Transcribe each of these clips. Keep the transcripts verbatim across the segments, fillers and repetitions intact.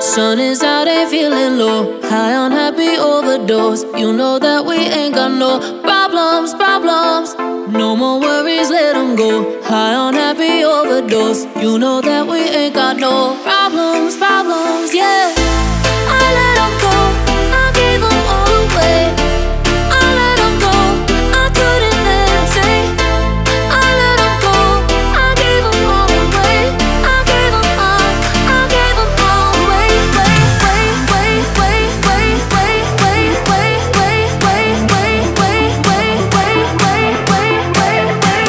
Sun is out, ain't feeling low. High on happy overdose. You know that we ain't got no problems, problems. No more worries, let them go. High on happy overdose. You know that we ain't got no problems, problems, yeah. I let them go, I gave them all away. I let them go, I couldn't let them stay. I let them go, I gave them all away. I gave them all, I gave them all away. Wait, wait, wait, wait, wait, wait, wait, wait, wait, wait, wait, wait, wait, wait, wait, wait, wait,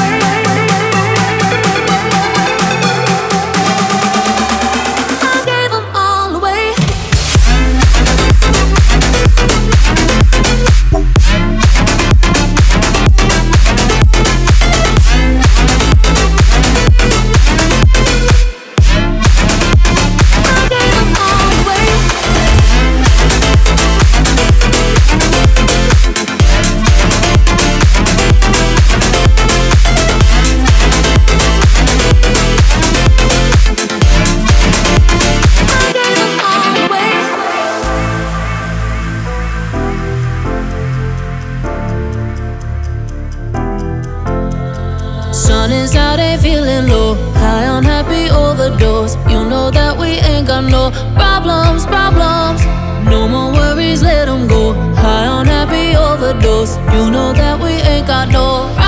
I gave them all away. Sun is out, ain't feeling low. High on happy overdose. You know that we ain't got no problems, problems. No more worries, let them go. High on happy overdose. You know that we ain't got no